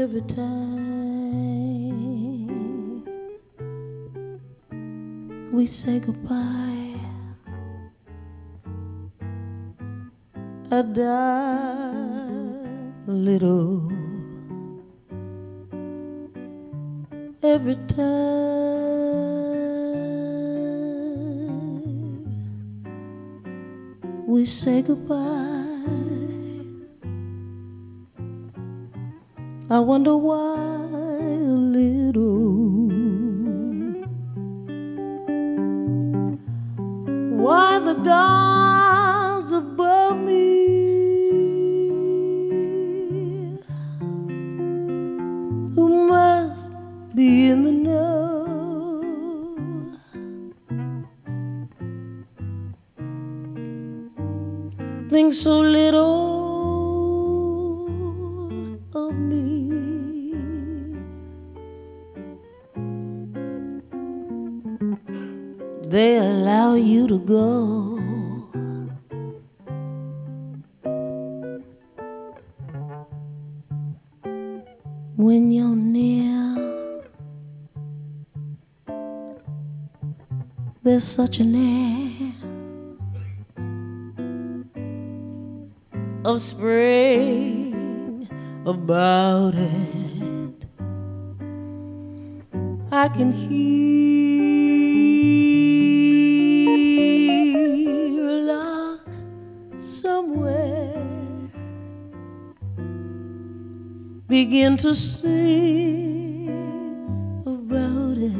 every time we say goodbye, I die a little. Every time we say goodbye, I wonder why a little. Why the gods above me who must be in the know think so little of me. They allow you to go when you're near. There's such an air of spring about it. I can hear a lark somewhere begin to sing about it.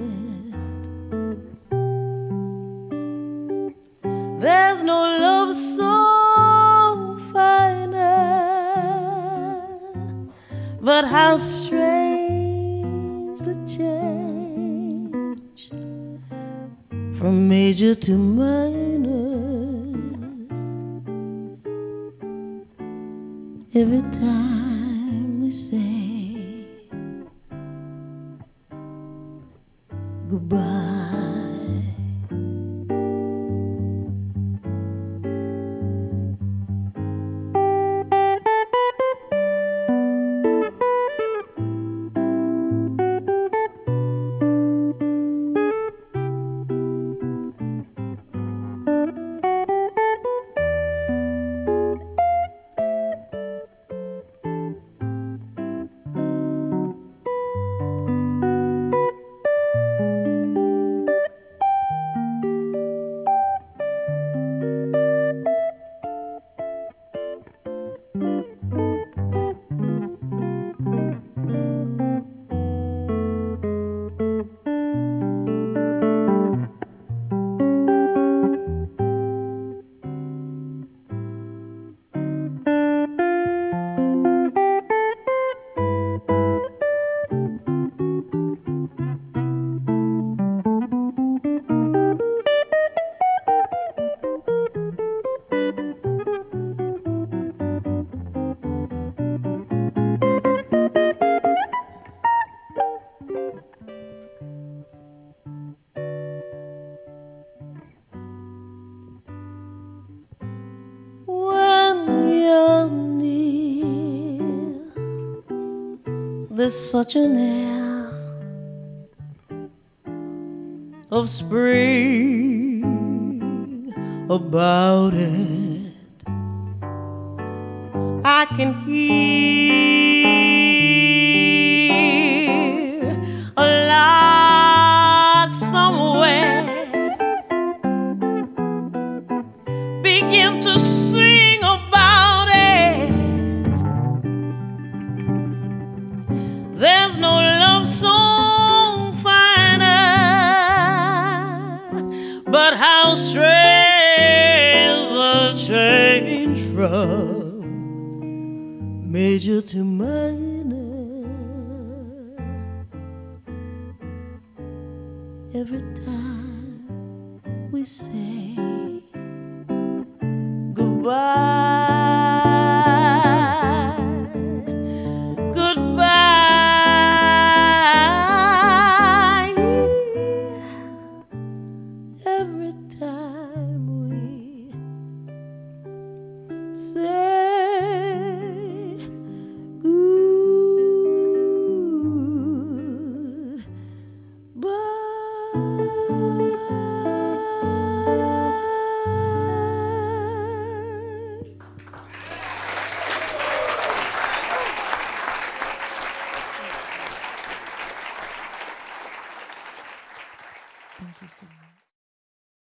There's no love song finer, but how strange the change from major to minor every time we say goodbye. There's such an air of spring about it. I can hear a lark somewhere begin to sing about it. There's no love song finer, but how strange the change from major to minor every time we say